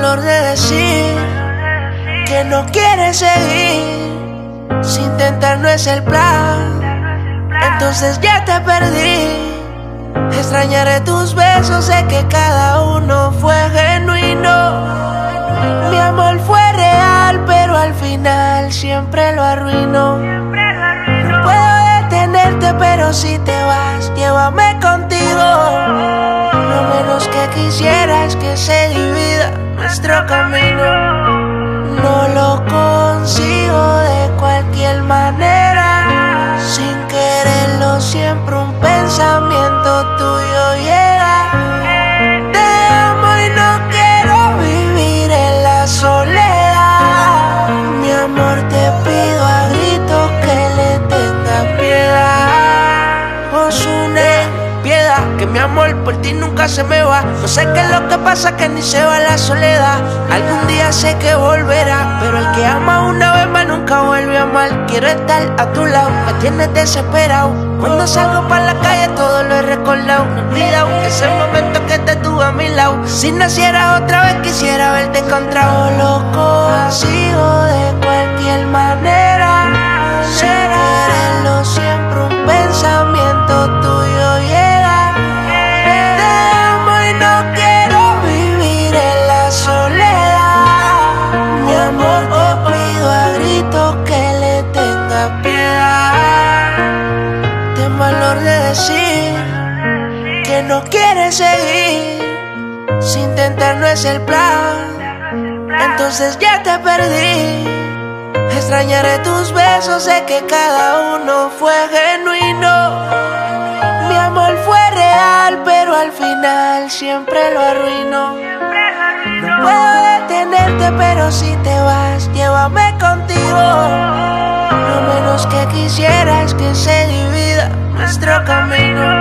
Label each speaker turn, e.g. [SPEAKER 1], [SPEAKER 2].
[SPEAKER 1] valor de decir que no quieres seguir. Si intentar no es el plan, entonces ya te perdí. Extrañaré tus besos, sé que cada uno fue genuino. Mi amor fue real, pero al final siempre lo arruinó. No puedo detenerte, pero si te vas, llévame contigo. Lo menos que quisiera es que se divida nuestro camino. No lo consigo de cualquier manera. Sin quererlo, siempre un pensamiento tuyo llega. Te amo y no quiero vivir en la soledad. Mi amor, te pido a gritos que le tengas piedad. Ozuna, piedad, que mi amor por ti nunca se me va. No sé qué es lo que pasa, que ni se va la soledad. Algún día sé que volverá, pero el que ama una vez más nunca vuelve a amar. Quiero estar a tu lado, me tienes desesperado. Cuando salgo para la calle todo lo he recordado. No he olvidado ese momento que te tuve a mi lado. Si nacieras otra vez quisiera verte encontrado. Lo consigo de cualquier manera. Sin quererlo, siempre un pensamiento tuyo llega. Te amo y no quiero vivir en la soledad. Mi amor, te pido a gritos que le tengas piedad. Ten valor de decir que no quieres seguir. Si intentar no es el plan, entonces ya te perdí. Extrañaré tus besos, sé que cada uno fue genuino. Mi amor fue real, pero al final siempre lo arruinó. No puedo detenerte, pero si te vas, llévame contigo. Lo menos que quisiera es que se divida nuestro camino.